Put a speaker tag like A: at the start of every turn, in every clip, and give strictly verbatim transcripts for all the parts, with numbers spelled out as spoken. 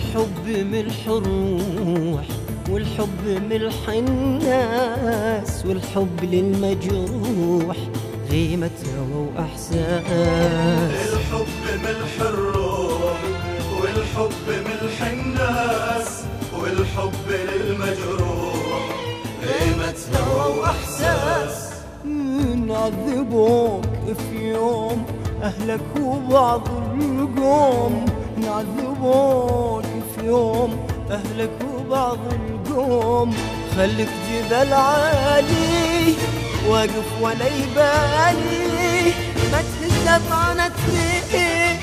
A: الحب ملح الروح، والحب ملح الناس، والحب للمجروح غيمة هوى وإحساس.
B: الحب ملح الروح، والحب ملح الناس، والحب للمجروح غيمة هوى وإحساس.
A: نعذبوك في يوم أهلك وبعض القوم، نعذبوك في يوم أهلك وبعض القوم. خليك جبل عالي واقف ولا يبالي، ما تهز طعنة ريح.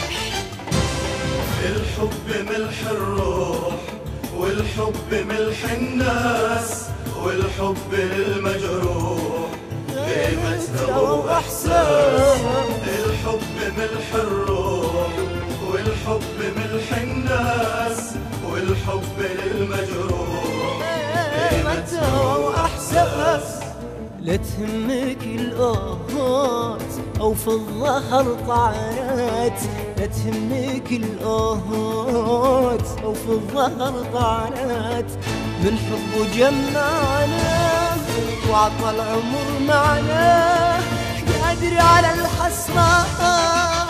B: الحب ملح الروح، والحب ملح الناس، والحب للمجروح غيمة هوى وإحساس. الحب ملح الروح، والحب ملح الناس، والحب للمجروح غيمة هوى وإحساس.
A: لا تهمك الآهات أو في الظهر طعنات، لا تهمك الآهات أو في الظهر طعنات. من حبه جمعنا وعطى العمر معنا، قادر على الحسرات.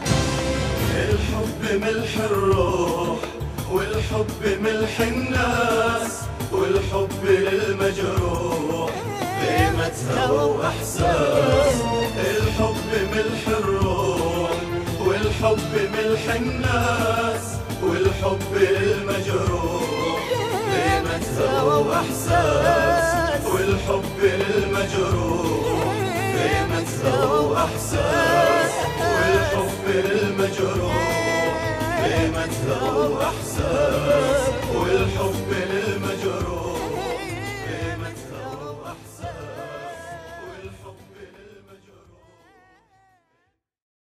B: الحب ملح الروح، والحب ملح الناس، والحب للمجروح غيمة هوى وإحساس. الحب ملح الروح، والحب ملح الناس، والحب للمجروح غيمة هوى وإحساس. والحب للمجروح غيمة هوى وإحساس. والحب للمجروح غيمة هوى وإحساس. والحب